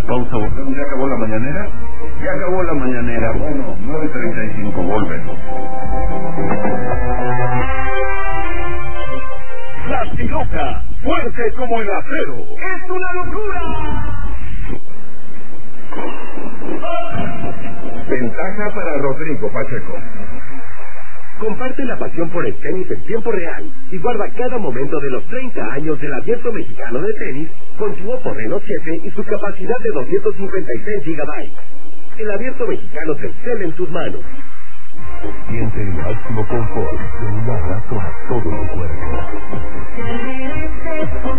Pausa, volvemos. ¿Ya acabó la mañanera? Ya acabó la mañanera. Bueno, 9:35, volvemos. La Tiroca, fuerte como el acero. ¡Es una locura! Ventaja para Rodrigo Pacheco. Comparte la pasión por el tenis en tiempo real y guarda cada momento de los 30 años del Abierto Mexicano de Tenis con su Oppo Reno 7 y su capacidad de 256 GB. El Abierto Mexicano se excele en tus manos. Siente el máximo confort de un abrazo a todo tu cuerpo.